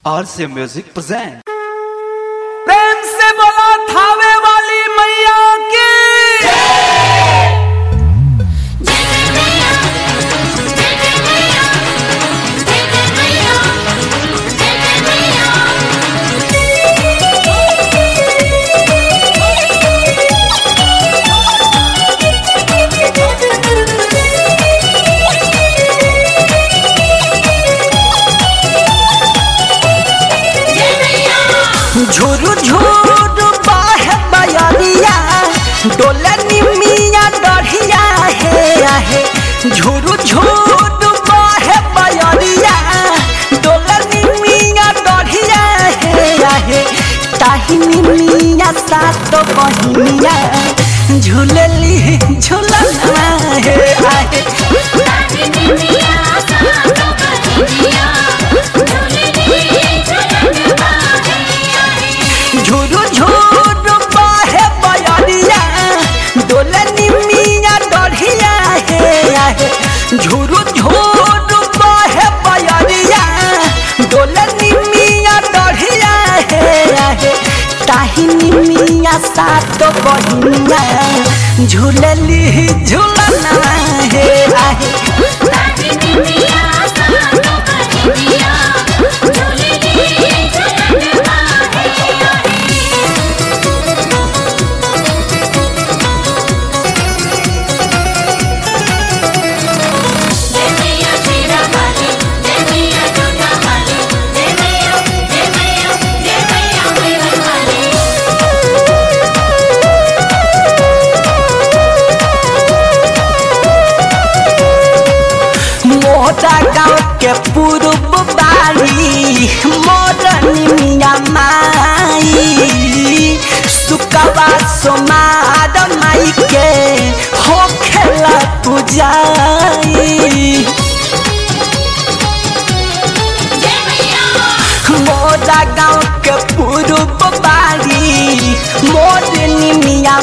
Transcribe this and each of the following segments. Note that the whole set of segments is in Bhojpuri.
RC Music present। प्रेम से बोला थावे वाली मैया की झुरु झुरु बाहे बयरिया डोले निमिया डढ़िया हे आहे झुरु झुरु बाहे बयरिया डोले निमिया डढ़िया हे आहे ताही निमिया सात बहिनिया झूलेली झूलना हे आहे ताही निमिया सात बहिनिया झुरु झुरु बाहे बयरिया डोले निमिया डढ़िया हे आहे झुरु झुरु बाहे बयरिया डोले निमिया डढ़िया हे आहे ताही निमिया सात बहिनिया झूलेली झूलना हे आहे ताही निमिया सात बहिनिया मोटा गाँव के पूर्व बाड़ी मोरनिया माई सुकवा सोमार माई के हो खेला पूजाई मोटा गाँव के पूर्व बाड़ी मोरनिया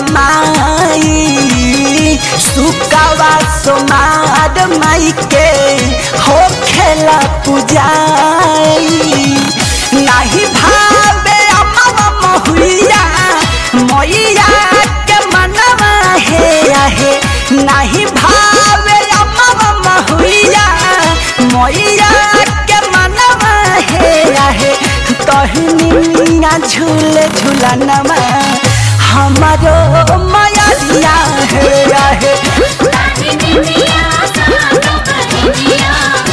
माई सुकवा सोमार माई के हो खेला पूजाई नहीं भावे अम्मा महुइया मैया के मनवा हे आहे नहीं भावे अम्मा महुइया मैया के मनवा हे आहे तहिनी मिया झूले झूलनवा हमारो माया दिया हे आहे तहिनी मिया सात बहिनिया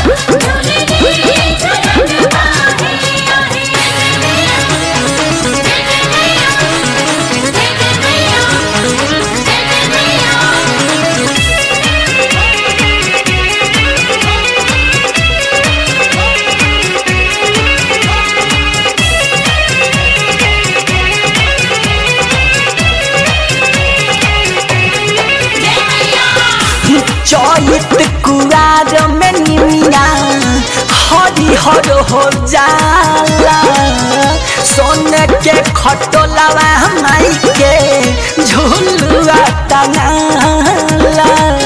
चैत कुआर में निमिया हरिहर हो जाला सोने के खटोलावा माई के झुलुआ टंगाला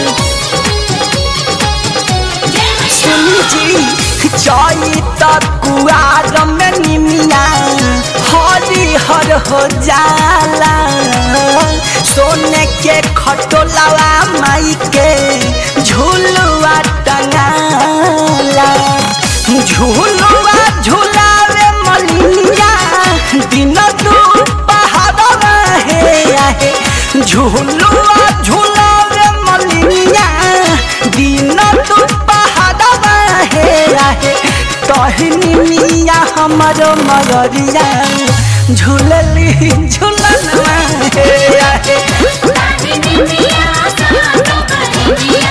सुनी जी चैत कुआर में निमिया हरिहर हो जाला सोने के खटोलावा माई के झुलुआ टंगाला झुलुआ झुलावे मलिया दिन दुपहरवा हे आहे झुलुआ झुलावे मलिया दिन दुपहरवा हे आहे तहिनी मिया हमरो मगरिया झूलली झूलना हे आहे तहिनी मिया सात बहिनिया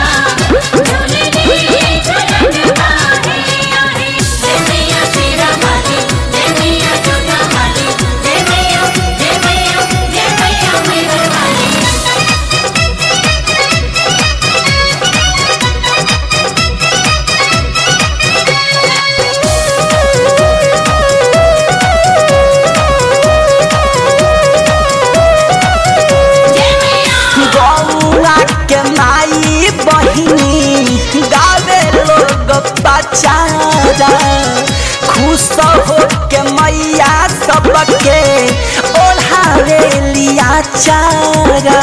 के माई बहिनी गावे लोग पचारा खुश हो के मैया सबके ओढ़ावे लिया चारा।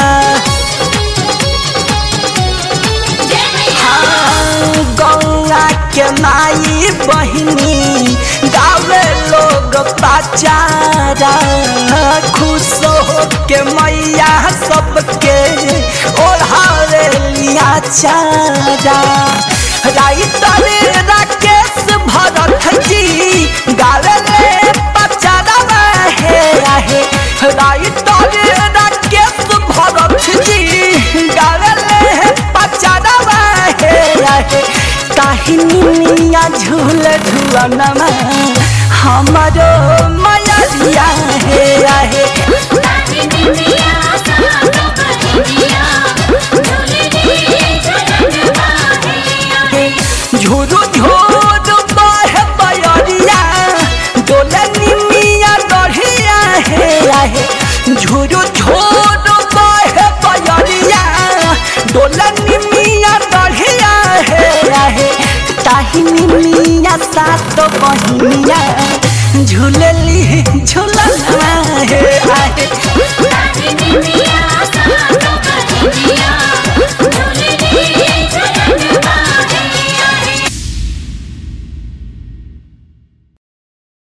गौरा के माई बहिनी गावे लोग पाचारा। खुश हो के मैया सबके ओढ़ावे लिया चारा। राइटर राकेश भरत जी गावे ले पचारा है आहे। राइटर राकेश भरत जी गावे ले पचारा है आहे। काहिनी मिया झूल झुलनमा हमारो मयरिया है आहे। काहिनी मिया सातो बहिनिया झूलनी झूलनवा है। झूरू झूरू बहे बयरिया डोलनी मिया डढ़िया है आहे। झूरू झूरू बहे बयरिया डोलनी मिया डढ़िया है आहे। काहिनी मिया सात बहिनिया झूलली झूलना है आहे। काहिनी मिया